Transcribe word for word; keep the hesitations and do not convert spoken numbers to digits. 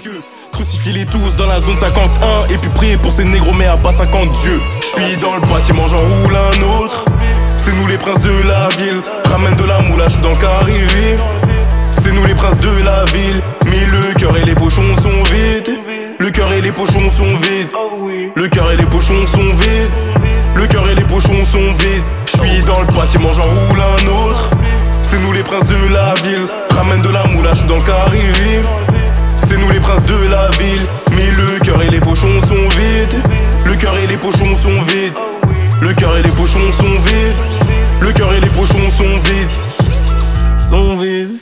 pieux. Crucifiez-les tous dans la zone cinquante et un. Et puis priez pour ces négros mais à pas cinquante dieux. J'suis dans le bâtiment, j'en roule un autre. C'est nous les princes de la ville. Ramène de la moula, j'suis dans le carré vif. C'est nous les princes de la ville. Mais le cœur et les pochons sont vides. Le cœur et les pochons sont vides. Le cœur et les pochons sont vides. Le cœur et les pochons sont vides. J'suis dans le bâtiment, j'en roule un autre. C'est nous les princes de la ville. Ramène de la moula, j'suis dans le carré vif. C'est nous les princes de la ville. Mais le cœur et les pochons sont vides. Le cœur et les pochons sont vides. Le cœur et les pochons sont vides. Le cœur et les pochons sont vides. Sont vides.